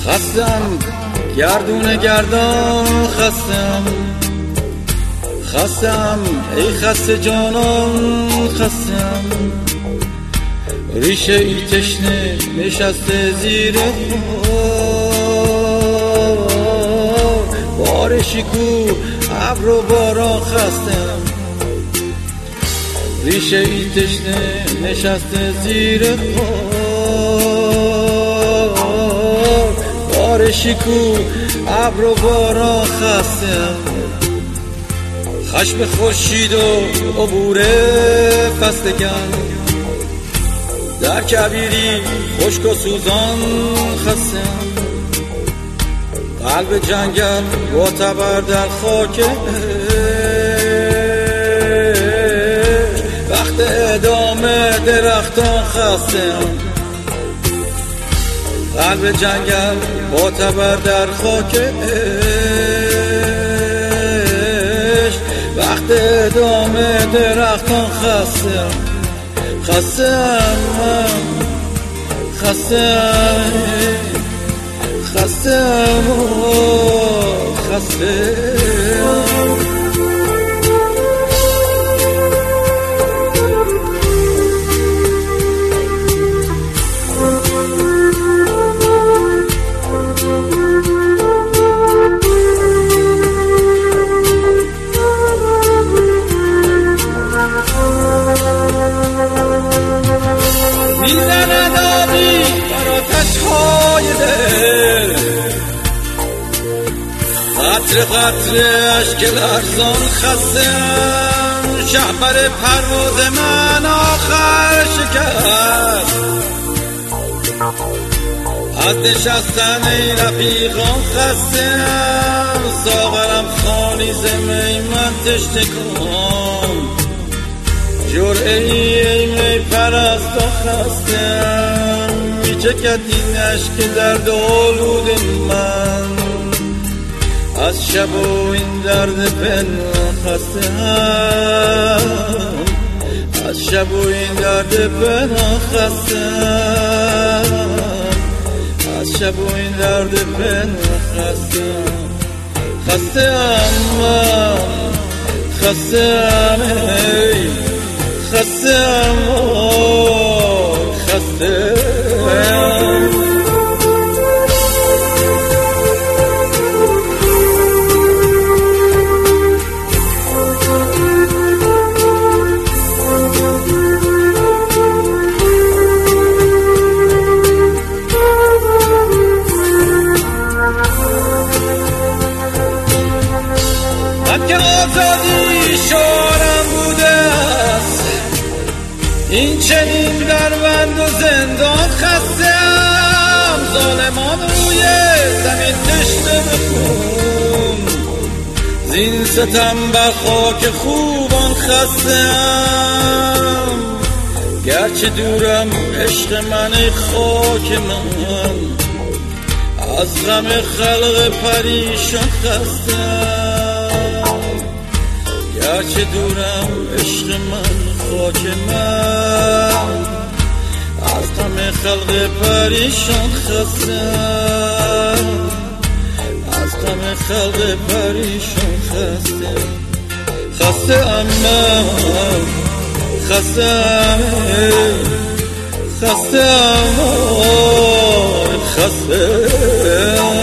خستم گردون گردان، خستم ای خسته جانان، خستم ریشه ای تشنه نشسته زیر بارشی کو ابر و باران، خستم ریشه ای تشنه نشسته زیر بارشی کو ابر و باران، خستم خشم خورشید و عبور فستگان در کبیری خشک و سوزان، خستم قلب جنگل معتبر در خاک وقت ادامه درختان، خستم قلب جنگل معتبر در خاک وقت ادامه درختان، خستم خستم خستم خستم میزنه دادی بر آتش‌های دل، قطره قطره اشک لرزان، خستم شهپر پرواز من آخر شکست از نشستن ای رفیقان، خستم ساغرم خالی زمی من تشنه کن جرعه ای می پرستا، خستم میچکد این عشق درد آلود من از شب و این درد پنهان، خستم از شب و این درد پنهان، خستم از شب و این درد پنهان، خستم خستم خستم من که آزادی شعارم بوده است این چنین در بند و زندان، خستم ظالمان روی زمین تشنه بخون زین ستم بر خاک خوبان، خستم گرچه دورم عشق من ای خاک من از غم خلق پریشان، خستم گرچه دورم عشق من خاک من از غم خلق پریشان، خستم از غم خلق پریشان، خستم خستم خستم خستم